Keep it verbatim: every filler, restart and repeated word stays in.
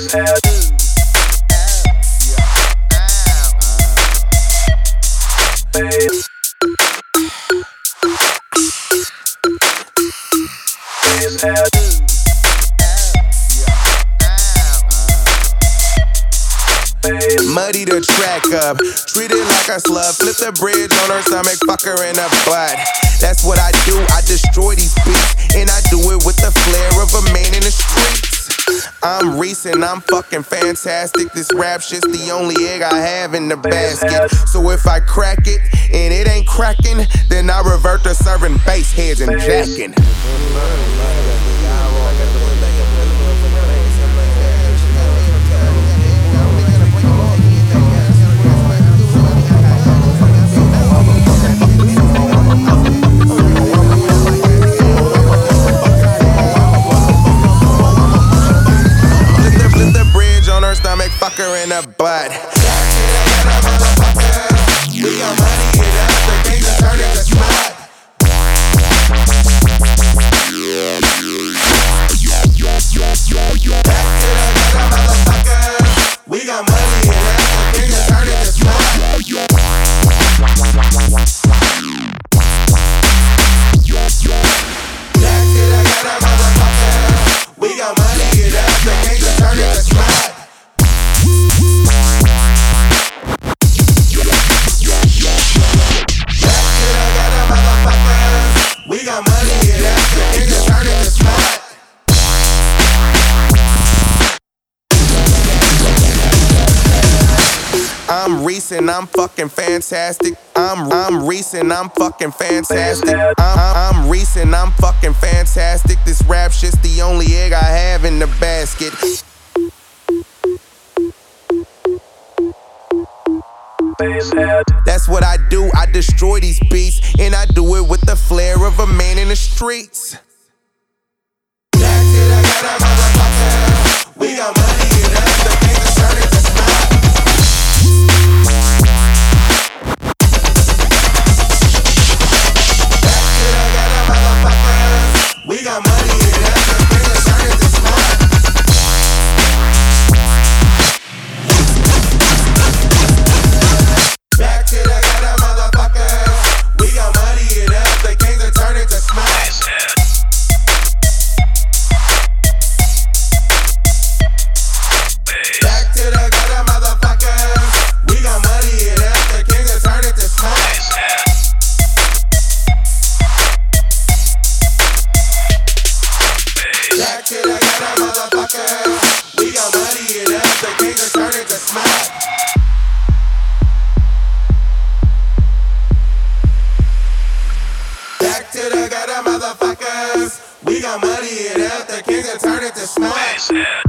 Muddy the track up, treat it like a slug. Flip the bridge on her stomach, fuck her in the butt. That's what I do, I destroy these beats, and I do it with the flair of a man in the streets. I'm Reese and I'm fucking fantastic. This rap shit's the only egg I have in the basket. So if I crack it and it ain't cracking, then I revert to serving bass heads and jacking. Fuck her in the butt. We got money in us, the things are turning to smut. Back to the gutter, motherfuckers. We got money in us, the things are turning to smut. Back to the gutter, motherfuckers. We got money in us, the things are turning to smut. We got money in us, the niggas turn it to smut. I'm Reese and I'm fucking fantastic. I'm I'm Reese and I'm fucking fantastic. I'm, I'm Reese and I'm fucking fantastic. This rap shit's the only egg I have in the basket. That's what I do, I destroy these beats, and I do it with the flair of a man in the streets. Back to the gutter, motherfuckers. We got money in us, the things are turning to smut. Back to the gutter, motherfuckers. We got money in us, the things are turning to smut. Back to the gutter, motherfuckers. We got money in us, the kings are turning to smut. Back to the gutter, motherfuckers. We got money in us, the kings are turning to smut. Back to the gutter, motherfuckers. We got money in us, the kings are turning to smut. Back to the gutter, motherfuckers. We got money in us, the kings are turning to smut.